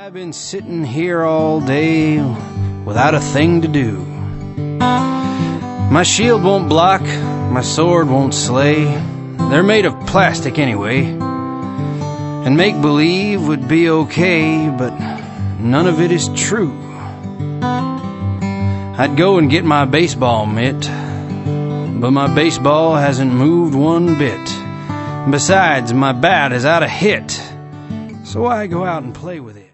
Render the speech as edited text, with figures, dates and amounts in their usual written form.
I've been sitting here all day without a thing to do. My shield won't block, my sword won't slay. They're made of plastic anyway. And make-believe would be okay, but none of it is true. I'd go and get my baseball mitt, but my baseball hasn't moved one bit. Besides, my bat is out of hit, so I go out and play with it.